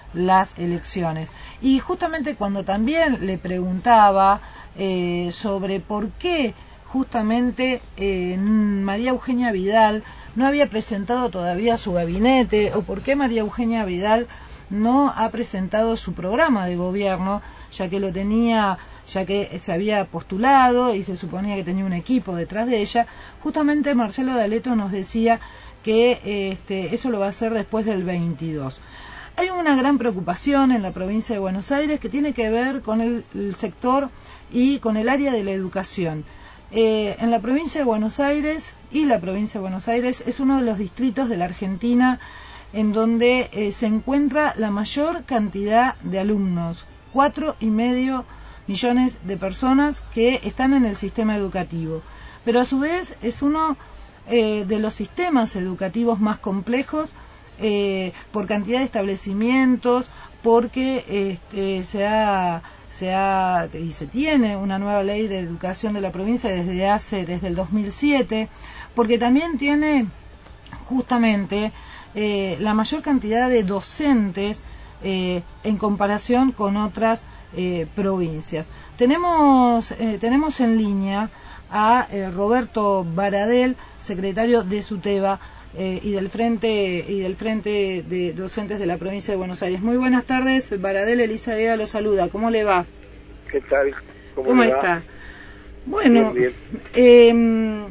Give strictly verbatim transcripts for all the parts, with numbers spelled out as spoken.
las elecciones. Y justamente cuando también le preguntaba eh, sobre por qué justamente eh, María Eugenia Vidal no había presentado todavía su gabinete, o por qué María Eugenia Vidal no ha presentado su programa de gobierno, ya que lo tenía, ya que se había postulado y se suponía que tenía un equipo detrás de ella. Justamente Marcelo D'Aleto nos decía que este, eso lo va a hacer después del veintidós. Hay una gran preocupación en la provincia de Buenos Aires que tiene que ver con el, el sector y con el área de la educación. Eh, en la provincia de Buenos Aires, y la provincia de Buenos Aires es uno de los distritos de la Argentina en donde eh, se encuentra la mayor cantidad de alumnos, cuatro y medio millones de personas que están en el sistema educativo. Pero a su vez es uno eh, de los sistemas educativos más complejos eh, por cantidad de establecimientos, porque este, se ha se ha y se tiene una nueva ley de educación de la provincia desde hace desde el dos mil siete, porque también tiene justamente eh, la mayor cantidad de docentes eh, en comparación con otras eh, provincias. Tenemos eh, tenemos en línea a eh, Roberto Baradel, secretario de SUTEBA eh, y del frente y del frente de docentes de la provincia de Buenos Aires. Muy buenas tardes, Baradel. Elisa Vega lo saluda. ¿Cómo le va? ¿Qué tal? ¿Cómo, ¿Cómo le está? va? Bueno, bien, bien. Eh,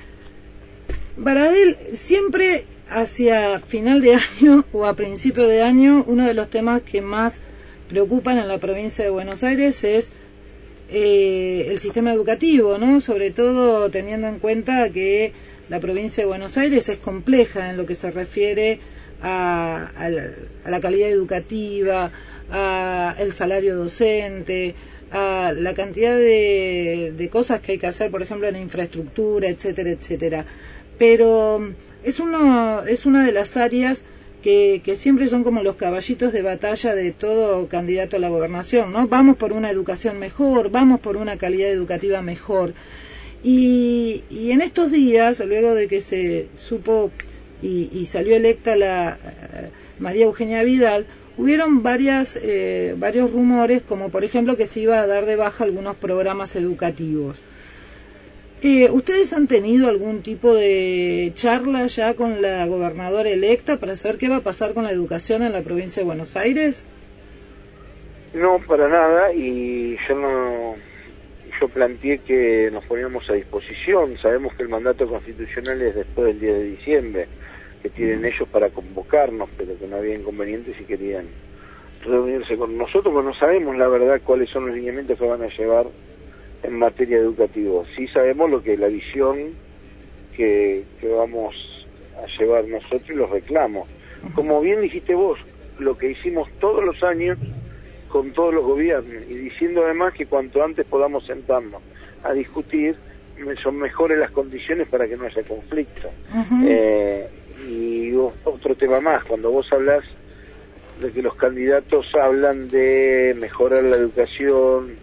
Baradel, siempre hacia final de año o a principio de año, uno de los temas que más preocupan en la provincia de Buenos Aires es eh, el sistema educativo, ¿no? Sobre todo teniendo en cuenta que la provincia de Buenos Aires es compleja en lo que se refiere a, a, la, a la calidad educativa, a el salario docente, a la cantidad de, de cosas que hay que hacer, por ejemplo, en la infraestructura, etcétera, etcétera. Pero es uno, es una de las áreas que, que siempre son como los caballitos de batalla de todo candidato a la gobernación, ¿no? Vamos por una educación mejor, vamos por una calidad educativa mejor. Y, y en estos días, luego de que se supo y, y salió electa la uh, María Eugenia Vidal, hubieron varias, eh, varios rumores, como por ejemplo que se iba a dar de baja algunos programas educativos. Eh, ¿Ustedes han tenido algún tipo de charla ya con la gobernadora electa para saber qué va a pasar con la educación en la provincia de Buenos Aires? No, para nada, y yo no, yo planteé que nos poníamos a disposición. Sabemos que el mandato constitucional es después del diez de diciembre, que tienen ellos para convocarnos, pero que no había inconvenientes si querían reunirse con nosotros, porque no sabemos la verdad cuáles son los lineamientos que van a llevar en materia educativa. Sí sabemos lo que la visión que, que vamos a llevar nosotros y los reclamos. Como bien dijiste vos, lo que hicimos todos los años con todos los gobiernos, y diciendo además que cuanto antes podamos sentarnos a discutir, son mejores las condiciones para que no haya conflicto. Uh-huh. eh, y otro tema más, cuando vos hablas de que los candidatos hablan de mejorar la educación,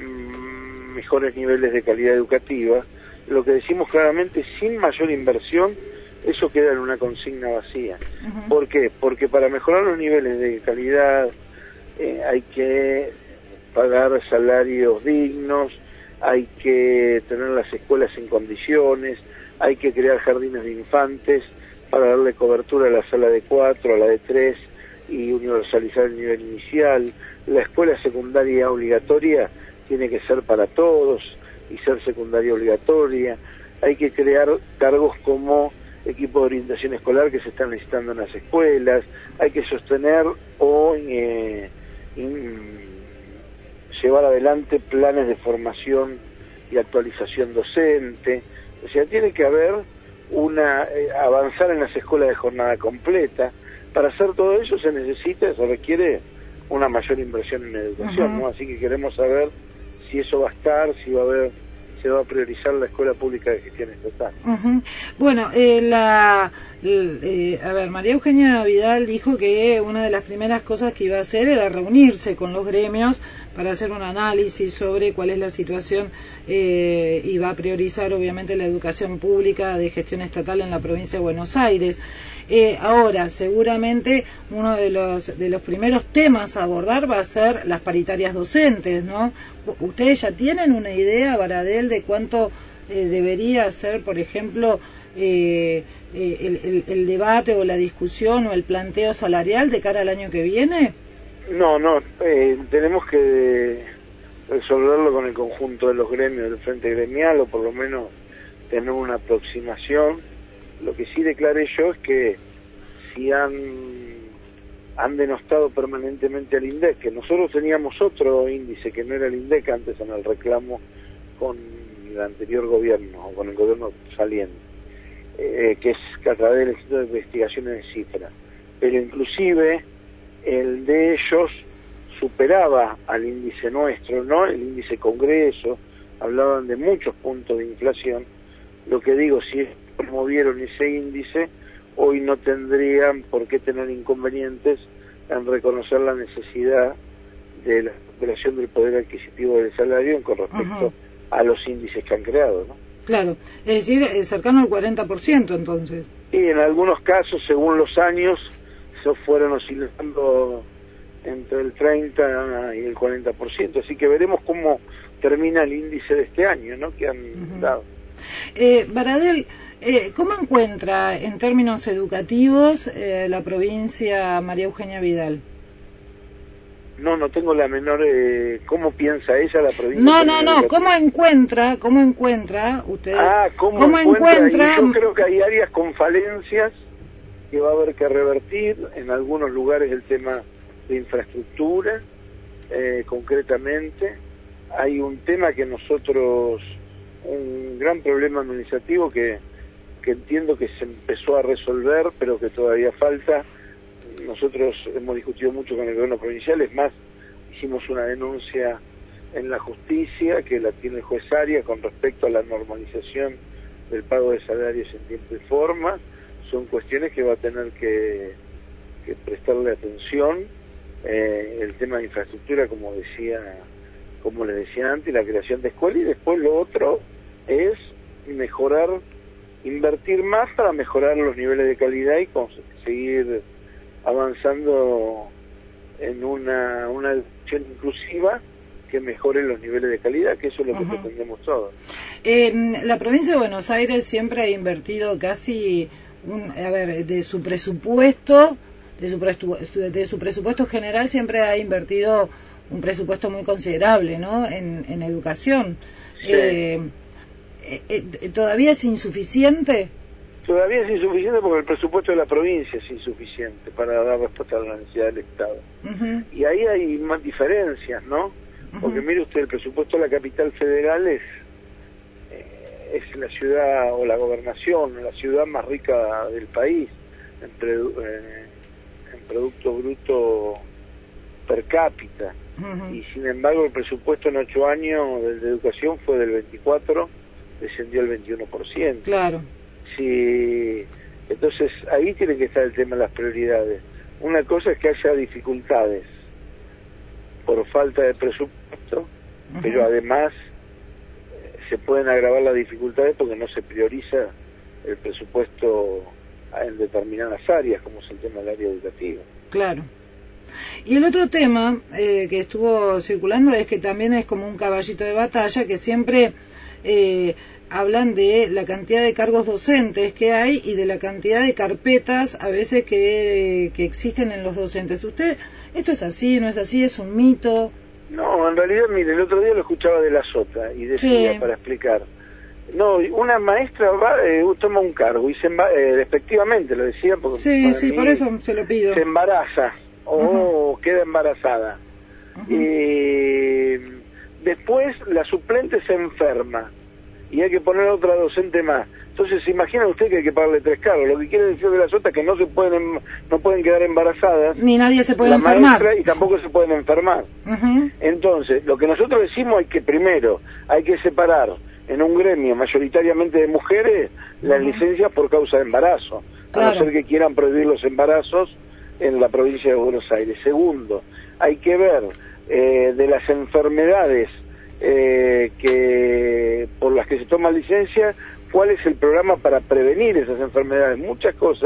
mmm, mejores niveles de calidad educativa, lo que decimos claramente, sin mayor inversión, eso queda en una consigna vacía. Uh-huh. ¿Por qué? Porque para mejorar los niveles de calidad eh, hay que pagar salarios dignos, hay que tener las escuelas en condiciones, hay que crear jardines de infantes para darle cobertura a la sala de cuatro, a la de tres y universalizar el nivel inicial. La escuela secundaria obligatoria tiene que ser para todos y ser secundaria obligatoria. Hay que crear cargos como equipo de orientación escolar que se están necesitando en las escuelas. Hay que sostener o eh, in, llevar adelante planes de formación y actualización docente. O sea, tiene que haber una eh, avanzar en las escuelas de jornada completa. Para hacer todo eso se necesita, se requiere una mayor inversión en educación, uh-huh. ¿no? Así que queremos saber si eso va a estar, si va a haber, se va a priorizar la escuela pública de gestión estatal. Uh-huh. Bueno, eh, la, eh, a ver, María Eugenia Vidal dijo que una de las primeras cosas que iba a hacer era reunirse con los gremios para hacer un análisis sobre cuál es la situación eh, y va a priorizar obviamente la educación pública de gestión estatal en la provincia de Buenos Aires. Eh, ahora, seguramente uno de los de los primeros temas a abordar va a ser las paritarias docentes, ¿no? ¿Ustedes ya tienen una idea, Baradel, de cuánto eh, debería ser, por ejemplo, eh, eh, el, el, el debate o la discusión o el planteo salarial de cara al año que viene? No, no, eh, tenemos que resolverlo con el conjunto de los gremios del Frente Gremial, o por lo menos tener una aproximación. Lo que sí declaré yo es que si han, han denostado permanentemente al INDEC, que nosotros teníamos otro índice que no era el INDEC antes en el reclamo con el anterior gobierno, o con el gobierno saliente, eh, que es que a través del Instituto de Investigaciones de Cifras, pero inclusive el de ellos superaba al índice nuestro, ¿no? El índice Congreso, hablaban de muchos puntos de inflación. Lo que digo, si promovieron ese índice, hoy no tendrían por qué tener inconvenientes en reconocer la necesidad de la recuperación del poder adquisitivo del salario con respecto uh-huh. a los índices que han creado, ¿no? Claro, es decir, es cercano al cuarenta por ciento entonces. Y en algunos casos, según los años, se fueron oscilando entre el treinta y el cuarenta por ciento, así que veremos cómo termina el índice de este año, ¿no?, que han uh-huh. dado. Eh, Baradel, eh, ¿cómo encuentra en términos educativos eh, la provincia María Eugenia Vidal? No, no tengo la menor... Eh, ¿Cómo piensa ella la provincia? No, no, no, ¿cómo encuentra, cómo encuentra ustedes? Ah, ¿cómo, ¿cómo encuentra? encuentra? Yo creo que hay áreas con falencias que va a haber que revertir, en algunos lugares el tema de infraestructura, eh, concretamente. Hay un tema que nosotros, un gran problema administrativo que, que entiendo que se empezó a resolver, pero que todavía falta. Nosotros hemos discutido mucho con el gobierno provincial, es más, hicimos una denuncia en la justicia que la tiene el juez Arias con respecto a la normalización del pago de salarios en tiempo y forma. Son cuestiones que va a tener que, que prestarle atención. Eh, el tema de infraestructura, como decía, como les decía antes, la creación de escuelas, y después lo otro es mejorar, invertir más para mejorar los niveles de calidad y conseguir avanzando en una, una educación inclusiva que mejore los niveles de calidad, que eso es lo que uh-huh. pretendemos todos. Eh, la provincia de Buenos Aires siempre ha invertido casi, un, a ver, de su presupuesto, de su, presu- de su presupuesto general siempre ha invertido un presupuesto muy considerable, ¿no?, en, en educación. Sí. Eh, eh, eh, ¿Todavía es insuficiente? Todavía es insuficiente porque el presupuesto de la provincia es insuficiente para dar respuesta a la necesidad del Estado. Uh-huh. Y ahí hay más diferencias, ¿no? Uh-huh. Porque mire usted, el presupuesto de la capital federal es, eh, es la ciudad o la gobernación, la ciudad más rica del país en, pre, eh, en Producto Bruto per cápita. Uh-huh. Y sin embargo el presupuesto en ocho años de, de educación fue del veinticuatro, descendió al veintiuno por ciento. Claro. Sí, entonces ahí tiene que estar el tema de las prioridades. Una cosa es que haya dificultades por falta de presupuesto, uh-huh. pero además eh, se pueden agravar las dificultades porque no se prioriza el presupuesto en determinadas áreas, como es el tema del área educativa. Claro. Y el otro tema eh, que estuvo circulando es que también es como un caballito de batalla, que siempre eh, hablan de la cantidad de cargos docentes que hay y de la cantidad de carpetas a veces que, que existen en los docentes. ¿Usted, esto es así, no es así, es un mito? No, en realidad, mire, el otro día lo escuchaba de la Sota y decía, sí. para explicar, no, una maestra va, eh, toma un cargo y se emba- eh, respectivamente lo decía porque sí, sí, por eso se lo pido. Se embaraza o uh-huh. queda embarazada. Uh-huh. Y después la suplente se enferma y hay que poner otra docente más. Entonces, ¿se imagina usted que hay que pagarle tres cargos? Lo que quiere decir de la Sota es que no se pueden no pueden quedar embarazadas. Ni nadie se puede la enfermar. Maestra, y tampoco se pueden enfermar. Uh-huh. Entonces, lo que nosotros decimos es que primero hay que separar en un gremio mayoritariamente de mujeres las uh-huh. licencias por causa de embarazo, claro. a no ser que quieran prohibir los embarazos en la provincia de Buenos Aires. Segundo, hay que ver eh, de las enfermedades eh, que por las que se toma licencia, cuál es el programa para prevenir esas enfermedades. Muchas cosas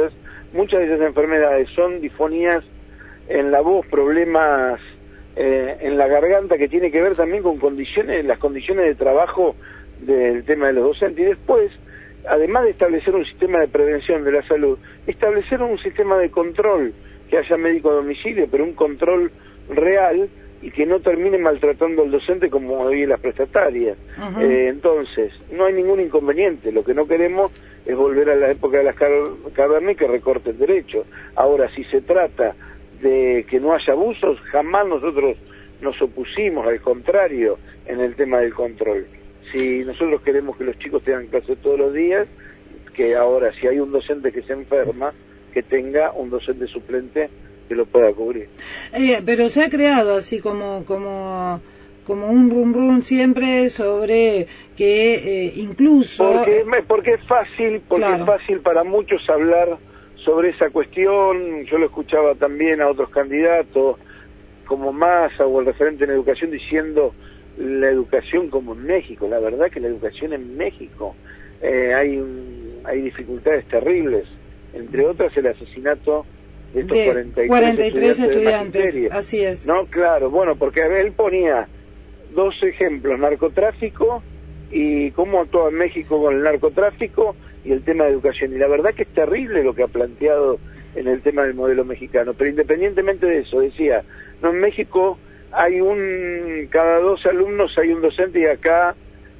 muchas de esas enfermedades son disfonías en la voz, problemas eh, en la garganta, que tiene que ver también con condiciones, las condiciones de trabajo del tema de los docentes. Y después, además de establecer un sistema de prevención de la salud, establecer un sistema de control, que haya médico a domicilio, pero un control real y que no termine maltratando al docente como hoy las prestatarias. Uh-huh. Eh, entonces, no hay ningún inconveniente. Lo que no queremos es volver a la época de las cavernas y que recorten derechos. Ahora, si se trata de que no haya abusos, jamás nosotros nos opusimos, al contrario, en el tema del control. Si nosotros queremos que los chicos tengan clase todos los días, que ahora, si hay un docente que se enferma, que tenga un docente suplente que lo pueda cubrir. Eh, pero se ha creado así como como como un rum rum siempre sobre que eh, incluso porque porque es fácil porque claro. es fácil para muchos hablar sobre esa cuestión. Yo lo escuchaba también a otros candidatos como Massa o el referente en educación diciendo la educación como en México. La verdad que la educación en México eh, hay un, hay dificultades terribles, entre otras el asesinato de estos de cuarenta y tres, cuarenta y tres estudiantes, estudiantes así es. No, claro, bueno, porque él ponía dos ejemplos, narcotráfico y cómo actuaba en México con el narcotráfico y el tema de educación. Y la verdad que es terrible lo que ha planteado en el tema del modelo mexicano. Pero independientemente de eso, decía, no, en México hay un, cada dos alumnos hay un docente, y acá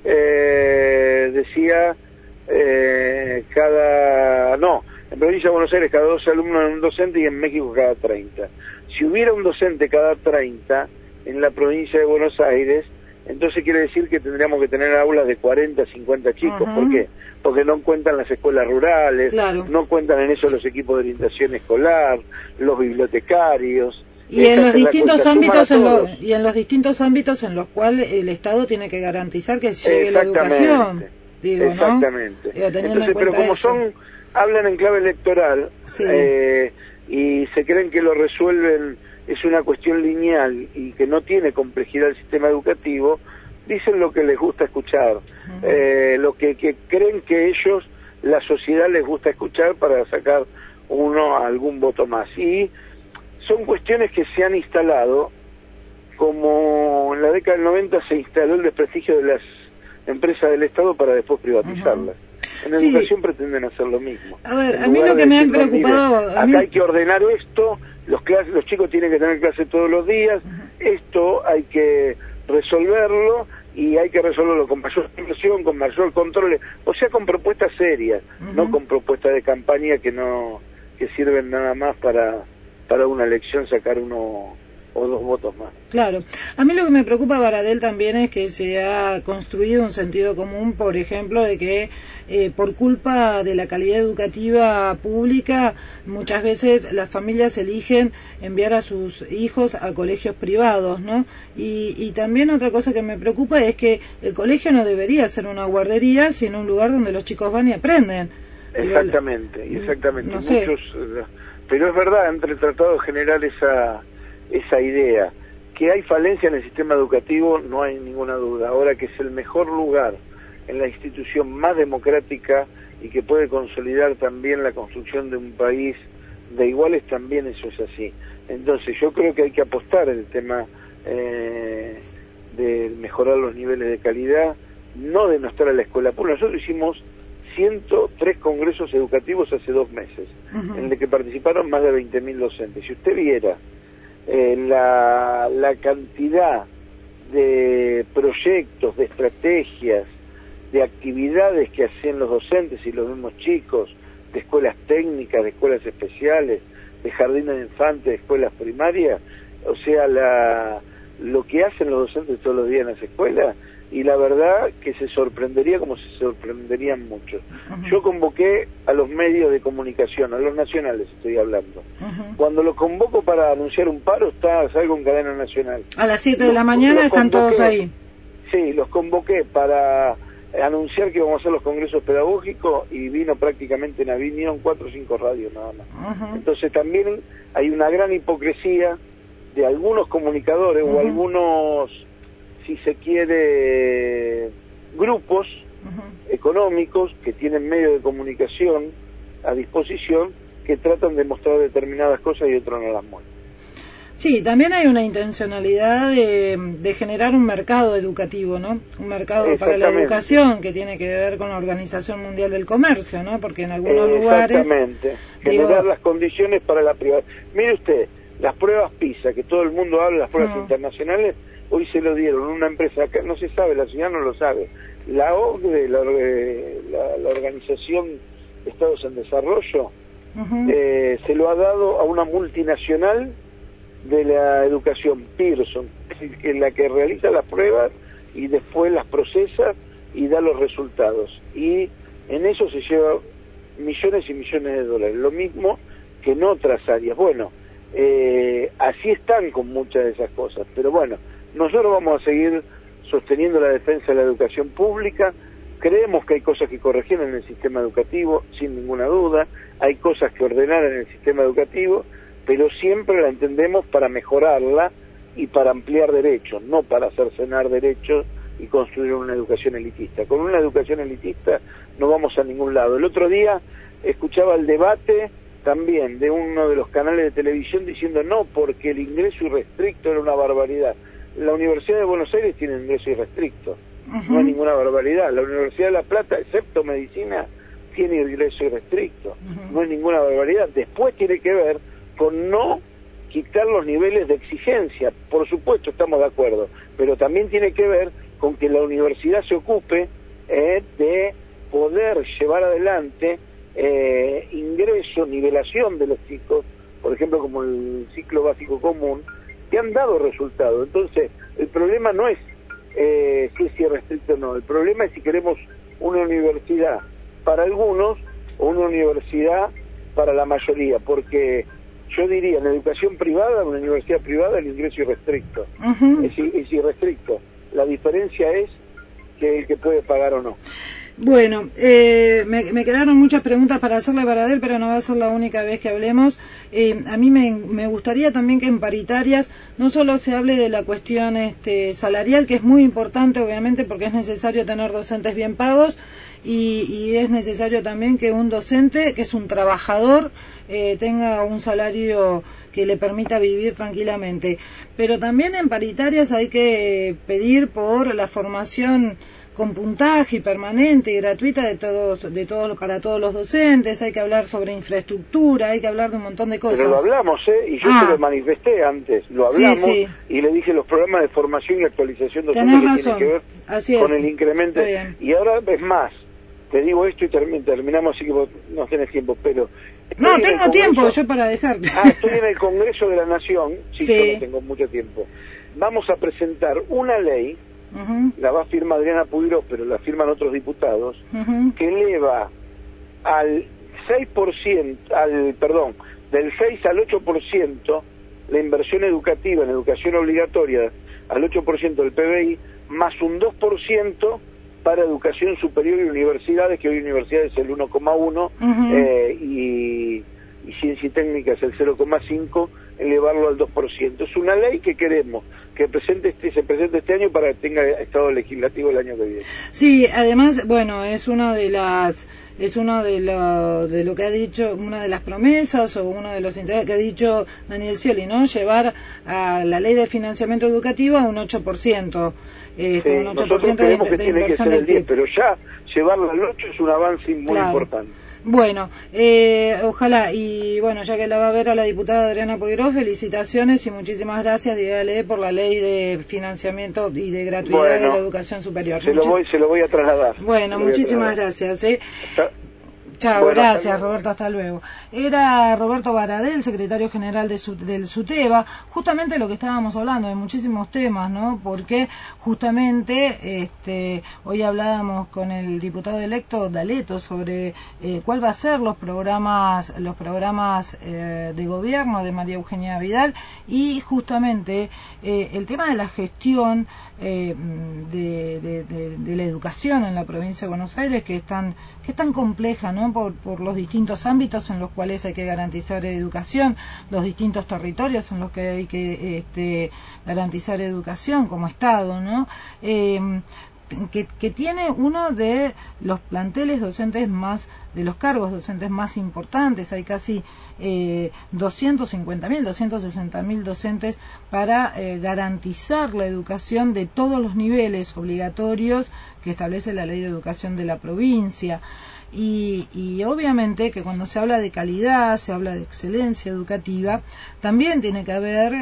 eh, decía, eh, cada, no, en provincia de Buenos Aires cada dos alumnos hay un docente y en México cada treinta. Si hubiera un docente cada treinta en la provincia de Buenos Aires, entonces quiere decir que tendríamos que tener aulas de cuarenta, cincuenta chicos. Uh-huh. ¿Por qué? Porque no cuentan las escuelas rurales, claro. no cuentan en eso los equipos de orientación escolar, los bibliotecarios. Y en los distintos ámbitos en lo, y en los distintos ámbitos en los cuales el Estado tiene que garantizar que llegue la educación. Digo, exactamente. ¿no? Digo, entonces, pero como eso. son hablan en clave electoral, sí. eh, y se creen que lo resuelven, es una cuestión lineal y que no tiene complejidad el sistema educativo, dicen lo que les gusta escuchar, uh-huh. eh, lo que, que creen que ellos, la sociedad les gusta escuchar para sacar uno algún voto más. Y son cuestiones que se han instalado, como en la década del noventa se instaló el desprestigio de las empresas del Estado para después privatizarlas. Uh-huh. En sí. educación pretenden hacer lo mismo. A ver, en a mí lo que me ha preocupado... Acá mí... hay que ordenar esto, los, clases, los chicos tienen que tener clases todos los días, uh-huh. esto hay que resolverlo y hay que resolverlo con mayor inversión, con mayor control, o sea, con propuestas serias, uh-huh. no con propuestas de campaña que no que sirven nada más para, para una elección sacar uno o dos votos más. Claro. A mí lo que me preocupa, Baradel, también es que se ha construido un sentido común, por ejemplo, de que eh, por culpa de la calidad educativa pública, muchas veces las familias eligen enviar a sus hijos a colegios privados, ¿no? Y, y también otra cosa que me preocupa es que el colegio no debería ser una guardería, sino un lugar donde los chicos van y aprenden. Exactamente, Digo, exactamente. No sé. Muchos, pero es verdad, entre tratado de generar esa esa idea. Que hay falencia en el sistema educativo, no hay ninguna duda. Ahora, que es el mejor lugar, en la institución más democrática y que puede consolidar también la construcción de un país de iguales, también eso es así. Entonces yo creo que hay que apostar en el tema eh, de mejorar los niveles de calidad, no denostar a la escuela pública. Nosotros hicimos ciento tres congresos educativos hace dos meses, uh-huh. en el que participaron más de veinte mil docentes. Si usted viera Eh, la, la cantidad de proyectos, de estrategias, de actividades que hacían los docentes y los mismos chicos, de escuelas técnicas, de escuelas especiales, de jardines de infantes, de escuelas primarias, o sea, la, lo que hacen los docentes todos los días en las escuelas, y la verdad que se sorprendería como se sorprenderían muchos. Uh-huh. Yo convoqué a los medios de comunicación, a los nacionales estoy hablando. Uh-huh. Cuando los convoco para anunciar un paro, está salgo en cadena nacional. A las siete de la mañana están todos ahí. Sí, los convoqué para anunciar que vamos a hacer los congresos pedagógicos y vino prácticamente en vinieron cuatro o cinco radios nada más. Uh-huh. Entonces también hay una gran hipocresía de algunos comunicadores uh-huh. o algunos, si se quiere, grupos uh-huh. económicos que tienen medios de comunicación a disposición que tratan de mostrar determinadas cosas y otros no las muestran. Sí, también hay una intencionalidad de, de generar un mercado educativo, ¿no? Un mercado para la educación que tiene que ver con la Organización Mundial del Comercio, ¿no? Porque en algunos lugares... Exactamente, generar digo, las condiciones para la privatización. Mire usted, las pruebas PISA, que todo el mundo habla, las pruebas no. internacionales, hoy se lo dieron una empresa, acá no se sabe, la ciudad no lo sabe. La O C D E, la, la, la Organización de Estados en Desarrollo, uh-huh. eh, se lo ha dado a una multinacional de la educación, Pearson, en la que realiza las pruebas y después las procesa y da los resultados. Y en eso se lleva millones y millones de dólares. Lo mismo que en otras áreas. Bueno, eh, así están con muchas de esas cosas. Pero bueno, nosotros vamos a seguir sosteniendo la defensa de la educación pública. Creemos que hay cosas que corregir en el sistema educativo, sin ninguna duda. Hay cosas que ordenar en el sistema educativo, pero siempre la entendemos para mejorarla y para ampliar derechos, no para cercenar derechos y construir una educación elitista. Con una educación elitista no vamos a ningún lado. El otro día escuchaba el debate también de uno de los canales de televisión diciendo no, porque el ingreso irrestricto era una barbaridad. La Universidad de Buenos Aires tiene ingreso irrestricto, uh-huh. no es ninguna barbaridad. La Universidad de La Plata, excepto medicina, tiene ingreso irrestricto, uh-huh. no es ninguna barbaridad. Después tiene que ver con no quitar los niveles de exigencia, por supuesto estamos de acuerdo, pero también tiene que ver con que la universidad se ocupe eh, de poder llevar adelante eh, ingreso, nivelación de los chicos, por ejemplo como el ciclo básico común, que han dado resultados. Entonces, el problema no es eh, si es irrestricto o no, el problema es si queremos una universidad para algunos o una universidad para la mayoría, porque yo diría, en educación privada, en una universidad privada, el ingreso irrestricto. Uh-huh. Es, es irrestricto. La diferencia es que el que puede pagar o no. Bueno, eh, me, me quedaron muchas preguntas para hacerle para él, pero no va a ser la única vez que hablemos. Eh, a mí me, me gustaría también que en paritarias no solo se hable de la cuestión este, salarial, que es muy importante, obviamente, porque es necesario tener docentes bien pagos, y, y es necesario también que un docente, que es un trabajador, eh, tenga un salario que le permita vivir tranquilamente. Pero también en paritarias hay que pedir por la formación con puntaje y permanente y gratuita de todos, de todos, para todos los docentes. Hay que hablar sobre infraestructura, hay que hablar de un montón de cosas. Pero lo hablamos, ¿eh? Y yo ah. se lo manifesté antes, lo hablamos, sí, sí. Y le dije los programas de formación y actualización docente que razón. Tienen que ver Así con el incremento. Y ahora es más, te digo esto y term terminamos, así que vos no tenés tiempo, pero... No, tengo tiempo yo para dejarte. Ah, estoy en el Congreso de la Nación, sí, sí. Yo no tengo mucho tiempo. Vamos a presentar una ley, uh-huh. la va a firmar Adriana Puigros, pero la firman otros diputados, uh-huh. que eleva al seis por ciento, al, perdón, del seis al ocho por ciento la inversión educativa en educación obligatoria, al ocho por ciento del P B I, más un dos por ciento para educación superior y universidades, que hoy universidades es el uno coma uno, uh-huh. eh, y, y ciencia y técnica es el cero coma cinco, elevarlo al dos por ciento. Es una ley que queremos que presente este, se presente este año para que tenga estado legislativo el año que viene. Sí, además, bueno, es una de las es uno de lo, de lo que ha dicho, una de las promesas o uno de los intereses que ha dicho Daniel Scioli, ¿no? Llevar a la ley de financiamiento educativo a un ocho por ciento. Este, sí, un ocho por ciento nosotros creemos de, de que tiene que ser el diez, pero ya llevarlo al ocho es un avance muy claro. importante. Bueno, eh, ojalá, y bueno, ya que la va a ver a la diputada Adriana Puigros, felicitaciones y muchísimas gracias, dígale, por la ley de financiamiento y de gratuidad bueno, de la educación superior. Se lo, voy, se lo voy a trasladar. Bueno, muchísimas gracias. ¿eh? Hasta... Chao, bueno, gracias Roberto, hasta luego. Era Roberto Baradel, secretario general de su, del SUTEBA, justamente lo que estábamos hablando, de muchísimos temas, ¿no? Porque justamente este, hoy hablábamos con el diputado electo D'Aleto sobre eh, cuál va a ser los programas, los programas eh, de gobierno de María Eugenia Vidal, y justamente eh, el tema de la gestión eh, de, de, de, de la educación en la provincia de Buenos Aires, que es tan, que es tan compleja, ¿no? Por, por los distintos ámbitos en los cuales hay que garantizar educación, los distintos territorios en los que hay que este, garantizar educación como Estado, ¿no? Eh, que, que tiene uno de los planteles docentes más, de los cargos docentes más importantes. Hay casi eh, doscientos cincuenta mil, doscientos sesenta mil docentes para eh, garantizar la educación de todos los niveles obligatorios que establece la Ley de Educación de la provincia. Y, y obviamente que cuando se habla de calidad, se habla de excelencia educativa, también tiene que haber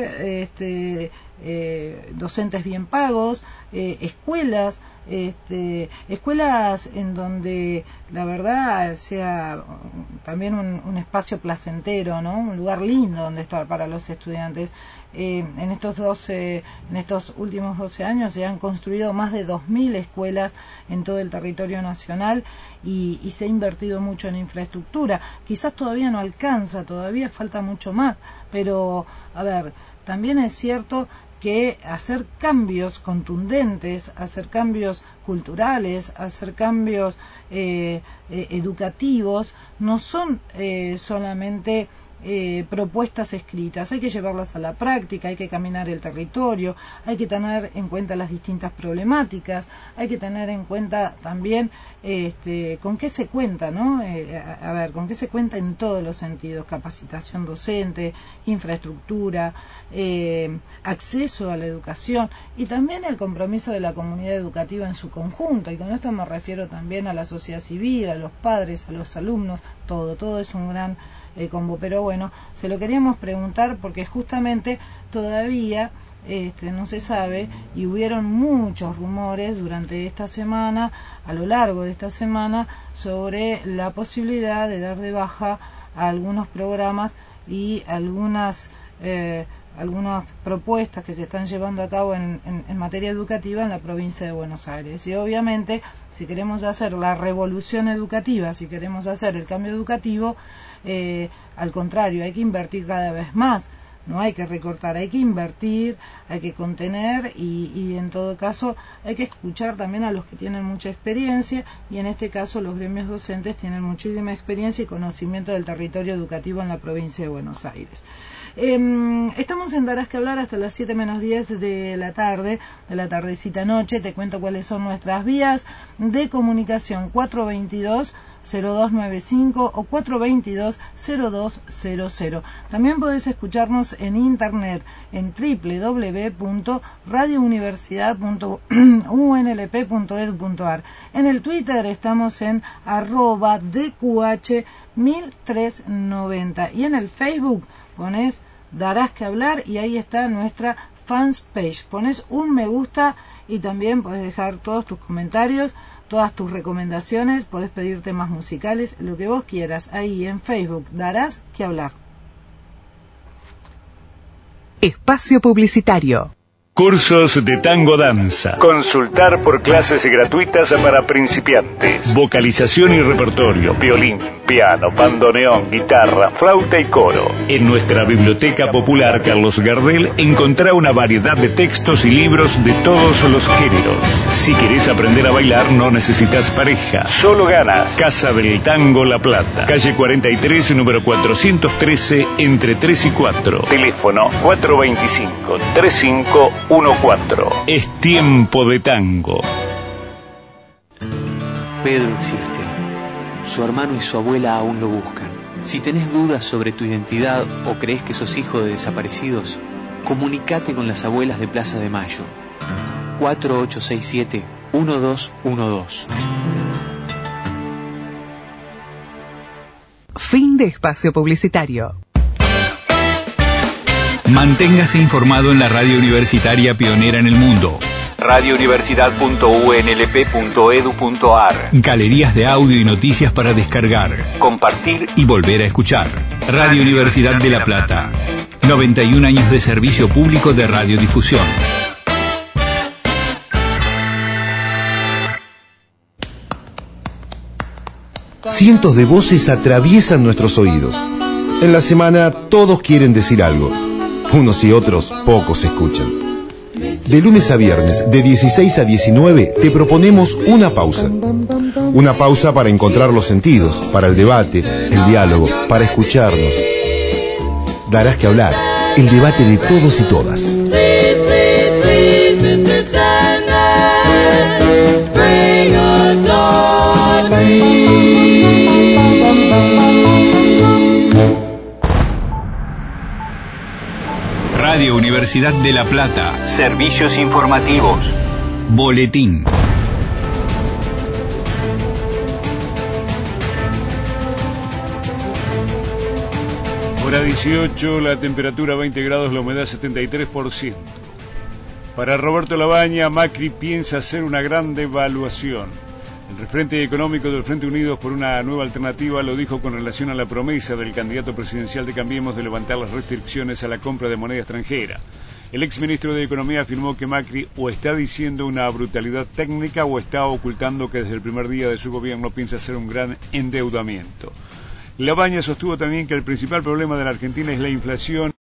este, eh, docentes bien pagos, eh, escuelas, este, escuelas en donde la verdad sea también un, un espacio placentero, ¿no? Un lugar lindo donde estar para los estudiantes. Eh, en estos doce, en estos últimos doce años se han construido más de dos mil escuelas en todo el territorio nacional y, y se ha invertido mucho en infraestructura. Quizás todavía no alcanza, todavía falta mucho más, pero a ver, también es cierto que hacer cambios contundentes, hacer cambios culturales, hacer cambios eh, eh, educativos, no son eh, solamente eh, propuestas escritas, hay que llevarlas a la práctica, hay que caminar el territorio, hay que tener en cuenta las distintas problemáticas, hay que tener en cuenta también este, con qué se cuenta, ¿no? Eh, a, a ver, con qué se cuenta en todos los sentidos: capacitación docente, infraestructura, eh, acceso a la educación y también el compromiso de la comunidad educativa en su conjunto. Y con esto me refiero también a la sociedad civil, a los padres, a los alumnos, todo, todo es un gran eh, combo. Pero bueno, se lo queríamos preguntar porque justamente todavía este, no se sabe, y hubieron muchos rumores durante esta semana, a lo largo de esta semana, sobre la posibilidad de dar de baja a algunos programas y algunas eh, algunas propuestas que se están llevando a cabo en, en, en materia educativa en la provincia de Buenos Aires. Y obviamente, si queremos hacer la revolución educativa, si queremos hacer el cambio educativo, eh, al contrario, hay que invertir cada vez más. No hay que recortar, hay que invertir, hay que contener y, y en todo caso hay que escuchar también a los que tienen mucha experiencia, y en este caso los gremios docentes tienen muchísima experiencia y conocimiento del territorio educativo en la provincia de Buenos Aires. Eh, estamos en Darás que Hablar hasta las siete menos diez de la tarde, de la tardecita noche. Te cuento cuáles son nuestras vías de comunicación: cuatro veintidós cero dos noventa y cinco o cuatro veintidós cero dos cero cero. También podés escucharnos en internet en doble u doble u doble u punto radio universidad punto u n l p punto e d u punto a r. En el Twitter estamos en arroba d q h mil trescientos noventa y en el Facebook pones Darás que Hablar y ahí está nuestra fans page. Pones un me gusta y también podés dejar todos tus comentarios, todas tus recomendaciones, podés pedir temas musicales, lo que vos quieras, ahí en Facebook, Darás que Hablar. Espacio publicitario. Cursos de tango danza. Consultar por clases gratuitas para principiantes. Vocalización y repertorio. Violín, piano, bandoneón, guitarra, flauta y coro. En nuestra Biblioteca Popular Carlos Gardel encontrá una variedad de textos y libros de todos los géneros. Si querés aprender a bailar no necesitas pareja. Solo ganas. Casa del Tango La Plata. Calle cuarenta y tres, número cuatrocientos trece, entre tres y cuatro. Teléfono cuatro veinticinco, treinta y cinco catorce. Es tiempo de tango. Pedro existe. Su hermano y su abuela aún lo buscan. Si tenés dudas sobre tu identidad o crees que sos hijo de desaparecidos, comunicate con las abuelas de Plaza de Mayo. cuatro ocho seis siete, uno dos uno dos. Fin de espacio publicitario. Manténgase informado en la radio universitaria pionera en el mundo. radio universidad punto u n l p punto e d u punto a r. Galerías de audio y noticias para descargar, compartir y volver a escuchar. Radio Universidad de La Plata. noventa y un años de servicio público de radiodifusión. Cientos de voces atraviesan nuestros oídos. En la semana todos quieren decir algo. Unos y otros pocos escuchan. De lunes a viernes, de dieciséis a diecinueve, te proponemos una pausa. Una pausa para encontrar los sentidos, para el debate, el diálogo, para escucharnos. Darás que Hablar, el debate de todos y todas. Universidad de La Plata. Servicios informativos. Boletín. Hora dieciocho, la temperatura veinte grados, la humedad setenta y tres por ciento. Para Roberto Labaña, Macri piensa hacer una gran devaluación. El referente económico del Frente Unidos por una Nueva Alternativa lo dijo con relación a la promesa del candidato presidencial de Cambiemos de levantar las restricciones a la compra de moneda extranjera. El exministro de Economía afirmó que Macri o está diciendo una brutalidad técnica o está ocultando que desde el primer día de su gobierno piensa hacer un gran endeudamiento. Labaña sostuvo también que el principal problema de la Argentina es la inflación